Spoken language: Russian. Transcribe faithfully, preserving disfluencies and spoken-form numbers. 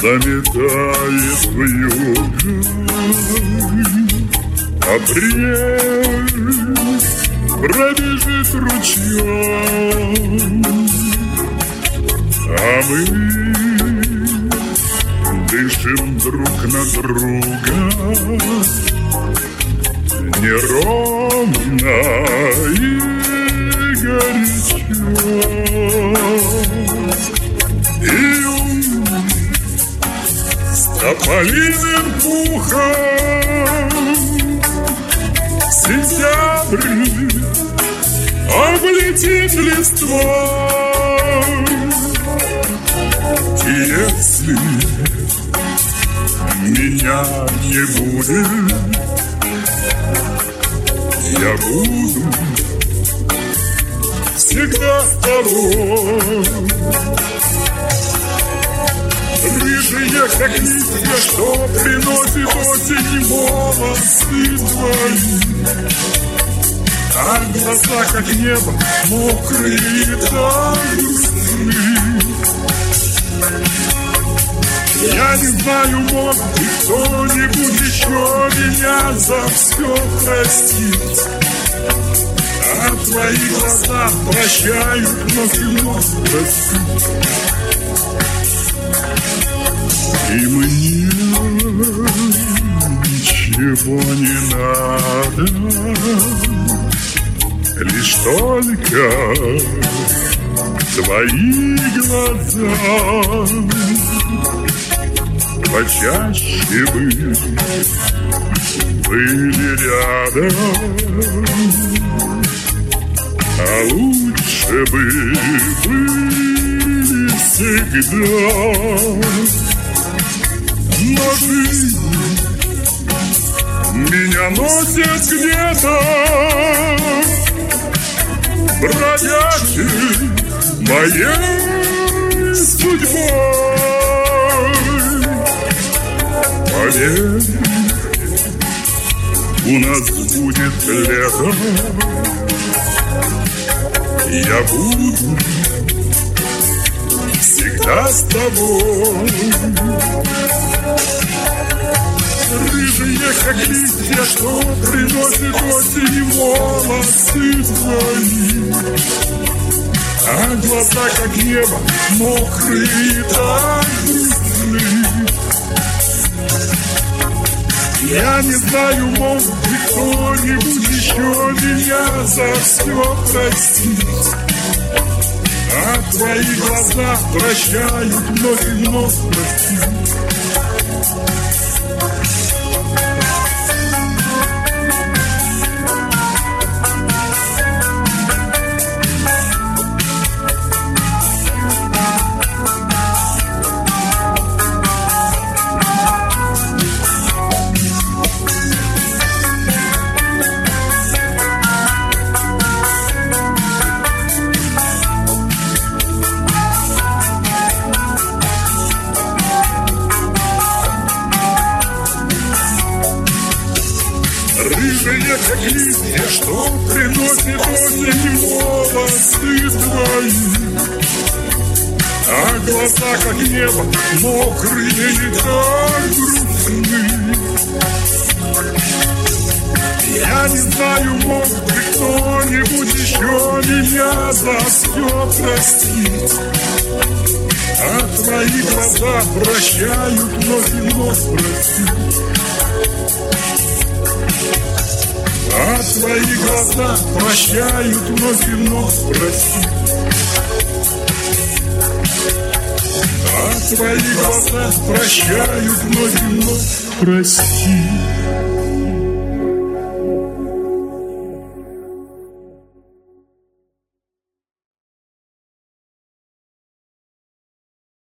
заметает вьюгой апрель, пробежит ручьем, а мы дышим друг на друга неровно и горячо. И с тополиным пухом сентябрь облетит листвой. И если меня не будет, я буду всегда с тобой. Рыжие, как листья, что приносит осень волосы твои, а глаза, как небо, мокрые, так грустны. Я не знаю, может быть, кто-нибудь еще меня за все простит, а твои глаза прощают, но вновь простят. И мне ничего не надо, лишь только твои глаза. Почаще бы были рядом, а лучше бы были всегда. Но жизнь меня носит где-то бродячей моей судьбой. Поверь, у нас будет лето, я буду всегда с тобой. Рыжие, как листья, что приносит осень волосы твои, а глаза, как небо, мокрые, так грустны. Я не знаю, может быть, кто-нибудь еще меня за все простит, а твои глаза прощают вновь и вновь простит. Рыжие, как листья, что приносит осень волосы твои, а глаза, как небо, мокрые и так грустны. Я не знаю, может быть, кто-нибудь еще меня за все простит, а твои глаза прощают вновь и вновь простит. А твои глаза прощают вновь и вновь прости. А твои глаза прощают вновь и вновь прости.